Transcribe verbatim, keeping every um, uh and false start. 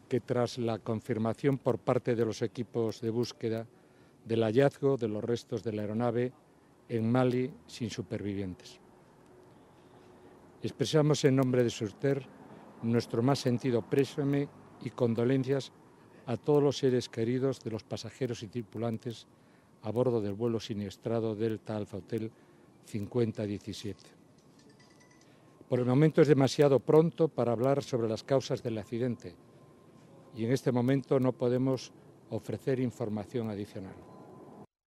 que tras la confirmación por parte de los equipos de búsqueda del hallazgo de los restos de la aeronave en Mali sin supervivientes. Expresamos en nombre de Surter nuestro más sentido pésame y condolencias a todos los seres queridos de los pasajeros y tripulantes a bordo del vuelo siniestrado Delta Alpha Hotel cincuenta diecisiete. Por el momento es demasiado pronto para hablar sobre las causas del accidente y en este momento no podemos ofrecer información adicional.